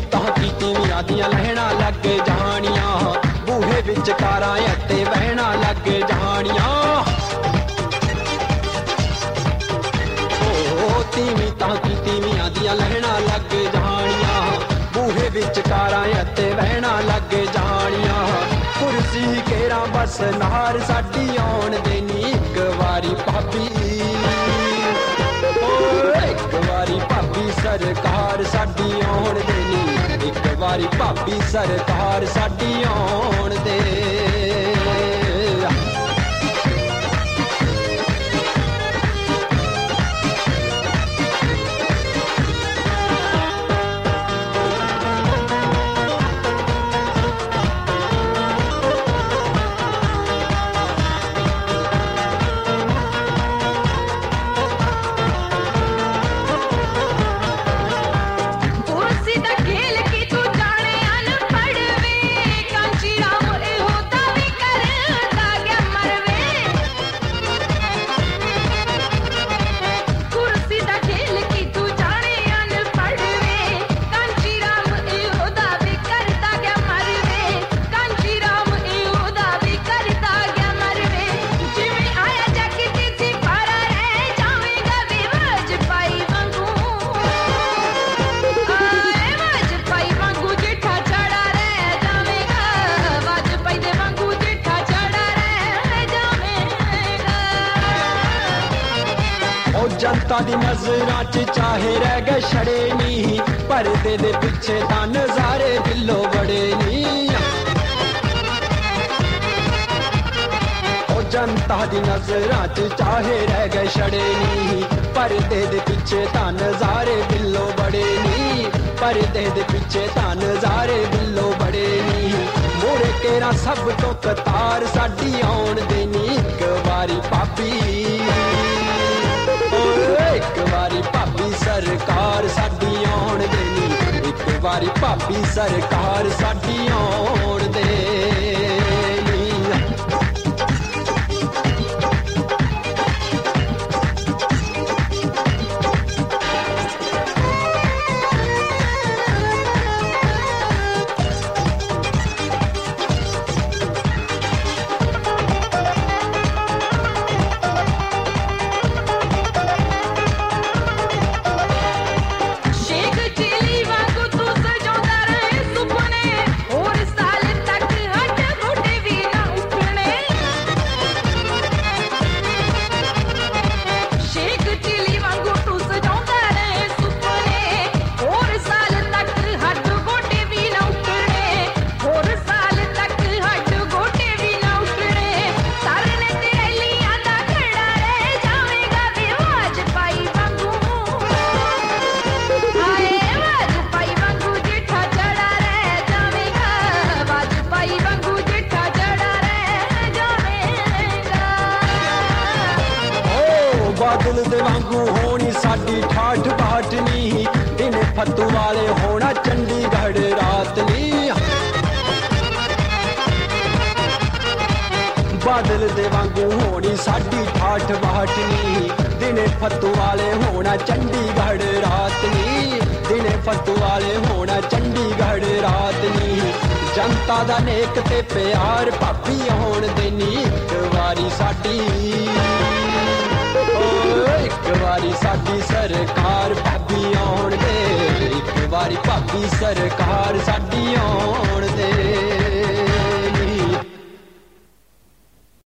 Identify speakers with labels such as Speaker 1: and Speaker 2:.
Speaker 1: ਤਾਂ ਤੀਵੀਆਂ ਦੀਆਂ ਲਹਿਣਾ ਲੱਗ ਜਾਣੀਆਂ, ਬੂਹੇ ਵਿੱਚ ਕਾਰਾਂ ਅਤੇ ਵਹਿਣਾ ਲੱਗ ਜਾਣੀਆਂ। ਤੀਵੀਂ ਤਾਂ ਤੀਵੀਆਂ ਦੀਆਂ ਲਹਿਣਾ ਲੱਗ ਜਾਣੀਆਂ, ਬੂਹੇ ਵਿੱਚ ਕਾਰਾਂ ਅਤੇ ਵਹਿਣਾ ਲੱਗ ਜਾਣੀਆਂ। ਕੁਰਸੀ ਕੇਰਾਂ ਬਸ ਨਾਰ ਸਾਡੀ ਆਉਣ ਦੇਣੀ, ਇੱਕ ਵਾਰੀ ਭਾਬੀ, ਇੱਕ ਵਾਰੀ ਭਾਬੀ ਸਰਕਾਰ ਸਾਡੀ ਆਉਣ ਦੇਣੀ, ਇੱਕ ਵਾਰੀ ਭਾਬੀ ਸਰਕਾਰ ਸਾਡੀ ਆਉਣ ਦੇ। ਜਨਤਾ ਦੀ ਨਜ਼ਰਾਂ 'ਚ ਚਾਹੇ ਰਹਿ ਗਏ ਛੜੇ ਨੀ, ਪਰਦੇ ਦੇ ਪਿੱਛੇ ਤਾਂ ਨਜ਼ਾਰੇ ਦਿਲੋਂ ਬੜੇ ਨੀ। ਉਹ ਜਨਤਾ ਦੀ ਨਜ਼ਰਾਂ 'ਚ ਚਾਹੇ ਰਹਿ ਗਏ ਛੜੇ ਨੀ, ਪਰਦੇ ਦੇ ਪਿੱਛੇ ਤਾਂ ਨਜ਼ਾਰੇ ਦਿਲੋਂ ਬੜੇ ਨੀ, ਪਰਦੇ ਦੇ ਪਿੱਛੇ ਤਾਂ ਨਜ਼ਾਰੇ ਦਿਲੋਂ ਬੜੇ ਨੀ। ਮੋੜੇ ਕੇਰਾ ਸਭ ਤੋਂ ਕਤਾਰ ਸਾਡੀ ਆਉਣ ਦੇਣੀ, ਇੱਕ ਵਾਰੀ ਭਾਬੀ, ਇੱਕ ਵਾਰੀ ਭਾਬੀ ਸਰਕਾਰ ਸਾਡੀ ਆਉਣ ਦੇਣੀ, ਇੱਕ ਵਾਰੀ ਭਾਬੀ ਸਰਕਾਰ ਸਾਡੀ ਆਉਣ ਦੇਣੀ। ਬਾਦਲ ਦੇ ਵਾਂਗੂ ਹੋਣੀ ਸਾਡੀ ਠਾਠ ਬਾਠ ਨੀ, ਦਿਨ ਫੱਤੂ ਵਾਲੇ ਹੋਣਾ ਚੰਡੀਗੜ੍ਹ ਰਾਤ ਨੀ। ਬਾਦਲ ਦੇ ਵਾਂਗੂ ਹੋਣੀ ਸਾਡੀ ਠਾਠ ਬਾਠ ਨੀ, ਦਿਨ ਫੱਤੂ ਵਾਲੇ ਹੋਣਾ ਚੰਡੀਗੜ੍ਹ ਰਾਤ ਨੀ, ਦਿਨ ਫੱਤੂ ਵਾਲੇ ਹੋਣਾ ਚੰਡੀਗੜ੍ਹ ਰਾਤ ਨੀ। ਜਨਤਾ ਦਾ ਨੇਕ ਤੇ ਪਿਆਰ ਭਾਬੀ ਆਉਣ ਦੇਣੀ, ਇੱਕ ਵਾਰੀ ਸਾਡੀ, ਇੱਕ ਵਾਰੀ ਸਾਡੀ ਸਰਕਾਰ ਭਾਬੀ ਆਉਣ ਦੇ, ਇੱਕ ਵਾਰੀ ਭਾਬੀ ਸਰਕਾਰ ਸਾਡੀ ਆਉਣ